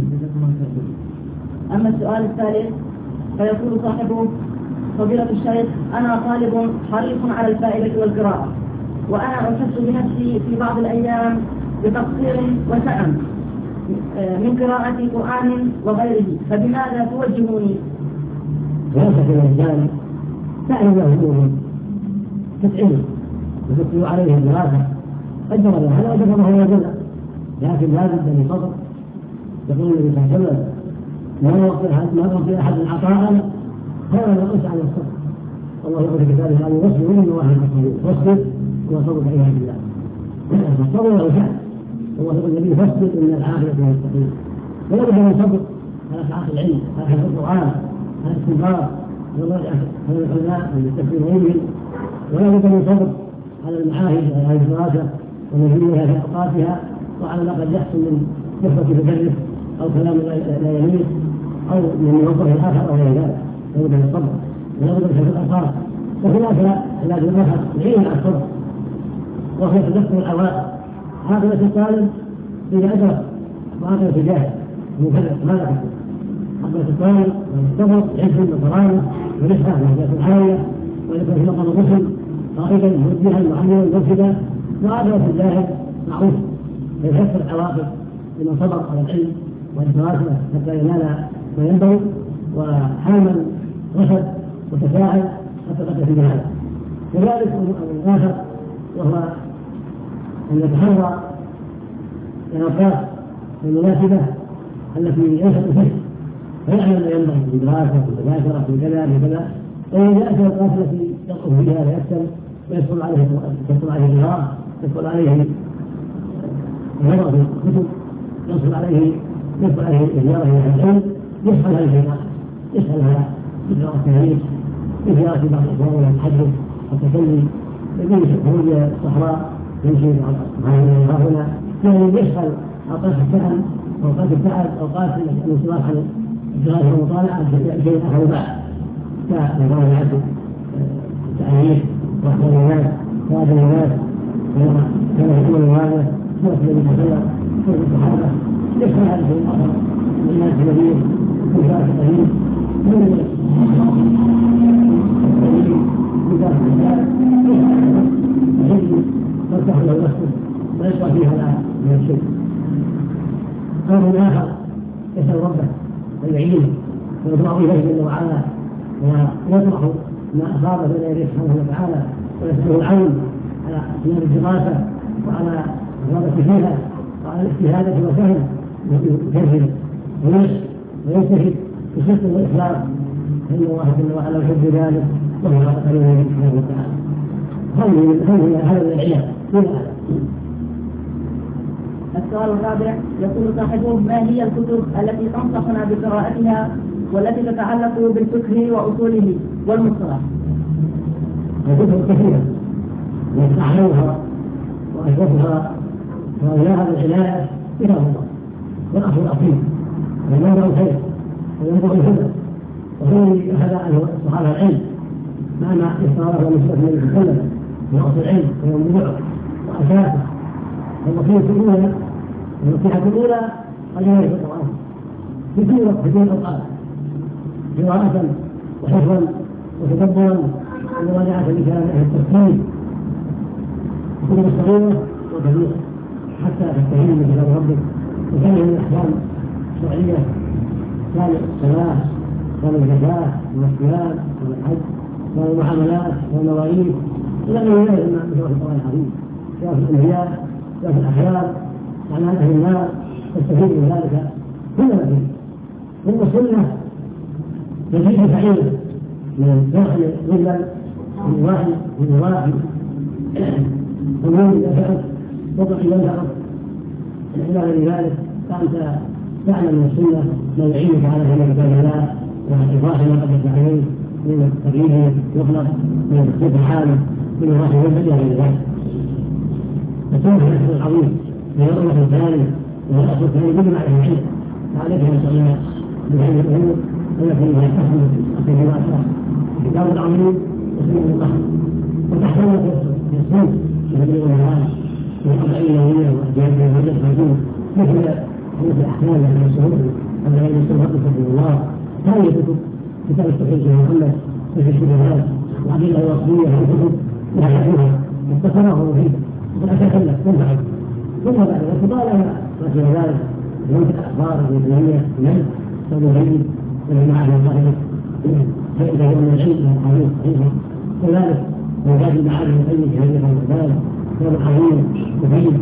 أما السؤال الثالث فيقول صاحبه: فضيلة الشيخ، أنا طالب حريص على الفائدة والقراءة، وأنا أحس بنفسي في بعض الأيام بتقصير وسعم من قراءة قرآن وغيره، فبماذا توجهوني؟ ليس في الإنسان تعلم له أمور تتعبه وتتلو عليه الدراسة قدر له هذا قدر الله يجوز، لكن لا بد من صبر. يقول النبي صلى الله عليه وسلم: ما أعطي أحد عطاء خيرا من القسط على الصبر. الله يقول في كتابه: أن يصبر من واحد الصبر واصبر وصبر بعباد الله. فالصبر له شأن. الله يقول النبي: فاصبر إن العاقبة للمتقين. ولا بد من صبر على تعاطي العلم، على حفظ القرآن، على الاستنباط، على العلماء والتفسير وغيرهم. ولا بد من صبر على المعاهد وعلى الدراسة ومجيئها في أوقاتها، وعلى ما قد يحصل من كثرة تدرس أو كلام لا يليق أو من موظف الآخر أو غير ذلك. لا بد من الصبر ولا بد من حفظ الألفاظ. وهناك علاج الآخر العلم على الصبر وهو تذكر العوائق. عاقبة الطالب إذا أدرك وعاقبة الجاهل مفرق ماذا تكون؟ عاقبة الطالب والصبر علم وقرآن ونشأة وحدة عالية ويكون في مقام الرسل قائدا موجها معلما مرشدا. وعاقبة الجاهل معروف فيفسر العواقب لمن صبر على العلم والدراسة حتى ينال ما ينبغي وحامل رشد وتفاعل حتى قد في هذا. كذلك الآخر وهو أن يتحرى الأوقات المناسبة التي ينشأ فيها فيعلم ما ينبغي في دراسة في مذاكرة في كذا في كذا. وإذا جاءت الأوقات التي يقف فيها ويكتب ويدخل عليه القراءة، يدخل عليه النظر في الكتب، يدخل عليه الزيارة إلى العلم، يسأل هذا الشيء، يسأل هذا يقرأ التاريخ، يقرأ بعض الإخوان يتحدث والتكلم، يجي خروج الصحراء يمشي هنا يعني يسأل أوقات السهل أوقات التعب أوقات الانصراف عن الدراسة والمطالعة شيء آخر بعد كمطالعة التعليم وأحوال الناس وأدب الناس كما يقول الواقع سورة النبي صلى الله عليه وسلم سورة الصحابة يشمل هذا الشيء الآخر من الناس النبي من شرع التقليد من بداية الإسلام يجب ترتاح له نفسه ويشرع فيه هذا من الشيء. أمر آخر يسأل ربه ويعينه ويضرع إليه جل وعلا ويطرح ما أصاب بين يديه سبحانه وتعالى ويسأله العون على أثناء الدراسة وعلى الرغبة فيها وعلى الاجتهاد والفهم يجرب ويجتهد بصدق والإخلاص فإن الله جل وعلا يحب ذلك وهو قريب منه سبحانه وتعالى. هذا من العلم السؤال الرابع يقول صاحبه: ما هي الكتب التي تنصحنا بقراءتها والتي تتعلق بالفقه وأصوله والمصطلح؟ الكتب كثيرة وأعلوها وأشرفها وأولاها بالعناية كتاب الله والأصل الأصيل والمنظر الخير والمنظر الهدى وفيه هذا صحابة العلم معنى إصراره ونسبة النبي صلى الله عليه وسلم وأصل العلم وموضوعه وأساسه. النصيحة الأولى قراءة القرآن في كل وقت في كل أوقات قراءة وحفظا وتدبرا ومراجعة لكلام التفسير كل صغيرة وكبيرة حتى تستهين بكلام ربك وتعلم الأحكام الشرعية كان الصلاة كان الزكاة والصيام والحج كان المعاملات والمواعيد إلى غير ذلك من القرآن العظيم سواء في الأنبياء سواء في الأحيان عن أهل النار تستفيد من ذلك كل ما فيه. ثم السنة تزيد فعيلة من داخل الرجل من واحد من واحد ومن يفعل وضع ينفعل إلى غير ذلك فأنت تعلم من السنة ما يعينك على هذا كتاب الله وإيضاح ما قد عليه من تغييره يخلق من تخطيط الحال من الراحل والبدء غير ذلك. فسوف الأسر العظيم من الأمة الثانية والأصل الثاني كل ما عليه العلم وعليك أن تعلم بهذه الأمور التي هي تحمل أصل رأسها الكتاب العظيم وسنة القهر وتحتمل في الصوت الذي والنهار والأربعين يومية وأجيال وجد خارجين مثل أحكام من الشهور الذي يسمى رحمه الله. هذه الكتب كتاب التوحيد في محمد وفي الشبهات وعقيدة الوصفية في الكتب يعرفونها مختصرة ومفيدة وتتكلف تنفع. ثم بعد ذلك طالما رسل ذلك من الأخبار الإسلامية من صدورين ومن معه الظاهر فإذا هو من العلم العظيم صحيحا كذلك وجاد المعارف العلم في هذه الأمثال هو العظيم مفيد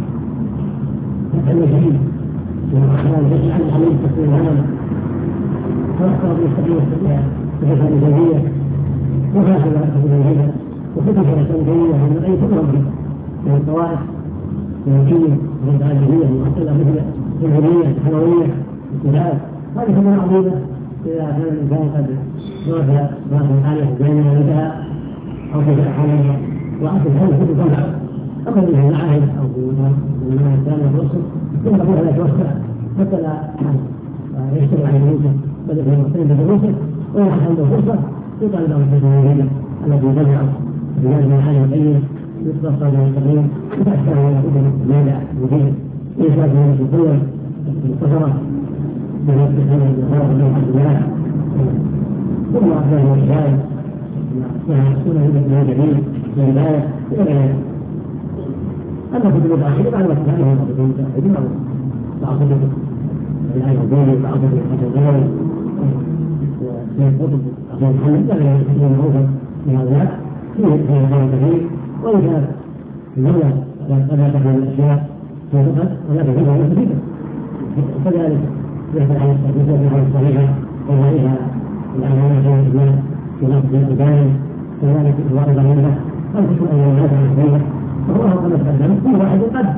فتح المجيد والأحوال تجعل العليم تكون العالم فأخبر بالسبيل والسبيل بحفظ الجميع وهكذا تكون الهدى وكتب الجميع من أي فكرة من الطوائف الممكنة من العالمية المعطلة مثل الجمهورية الحرورية الكلاب هذه كلها عظيمة إذا كان الإنسان قد درس بعض الحالة الجامعة انتهى أو في حالة وأصل هذه كتب تنفع. أما في المعاهد أو في المعاهد الثانية والرسل ينبغي أن يتوسع حتى لا يشتغل على النوسة بل يكون مختلف بالنوسة ويحصل عنده فرصة يطالب له الفتنة التي تجمع رجال المعاهد العلمية يتصل بالمستقيم وتأثر على كتب المادع المفيد ويشارك في الصور المختصرة بما تستخدم النصارى والنوم عبد الله ثم أخذ الرجال سنة من جميل من الآية إلى غيرها. أما كتب الآخرة بعد ما تفعله المتعهدين بعض كتب الآية الدولي بعض كتب الغير وفي كتب أخوة محمد لا غير كتب المعروفة من هؤلاء فيه غير كثير وإن كان اللغة قد تفهم الأشياء في اللغة ولكن فيها مفيدة كذلك يحصل على التحديثات الصحيحة وغيرها الأعمال في الإسلام ونقد الإدارة كذلك الوارد منها أو تكون أولويات الإسلامية فهو كما تقدم كل واحد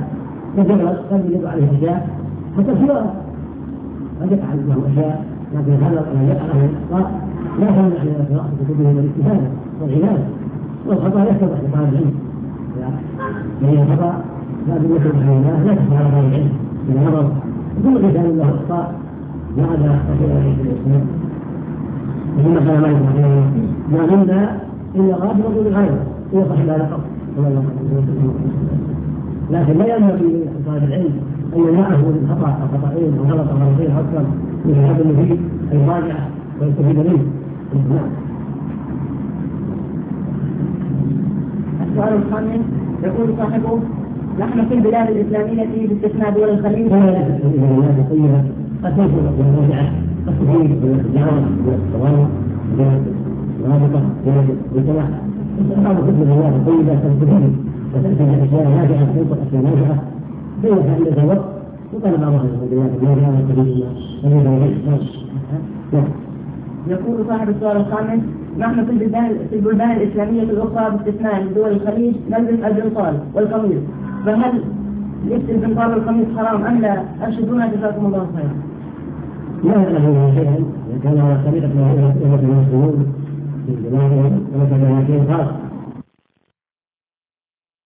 قد يجب عليه أشياء حتى سواء قد يفعل له أشياء لكن هذا الذي يفعله الأخطاء لا تمنع من قراءة كتبه والاستفادة والعناية والخطأ يتضح لطالب العلم يعني الخطأ لا بالنسبة لله لا تفعل طالب العلم من النظر كل إنسان له أخطاء ما عدا رسول الاسلام وثم كان مالك عليه ما منا الا غادر بغيره هو صاحب هذا القول صلى الله عليه وسلم. لكن لا ينبغي لطالب العلم ان يمنعه من خطا او خطأين او غلط او غلطين اكثر من هذا المفيد ان يراجع ويستفيد منه. السؤال الخامس يقول صاحبه: نحن في البلاد الإسلامية باستثناء دول الخليج قد تكون مراجعة قد تفيد بالتجارة بالصوارف بالرابطة بالمجتمع بعض كتب الرياض الطيبة تستفيد وتأتي أشياء نافعة تنطق أشياء نافعة بين عندك وقت وقال بعضها الرياض الطيبة يقول صاحب السؤال الخامس: نحن في البلدان الإسلامية الأخرى باستثناء دول الخليج نلبس البنطال والقميص، فهل لبس البنطال والقميص حرام أم لا؟ أرشدونا جزاكم الله خيرا. لا يعلم شيئا كان على طريقة ما هو المسلمون في بلادهم ولكن شيء خاص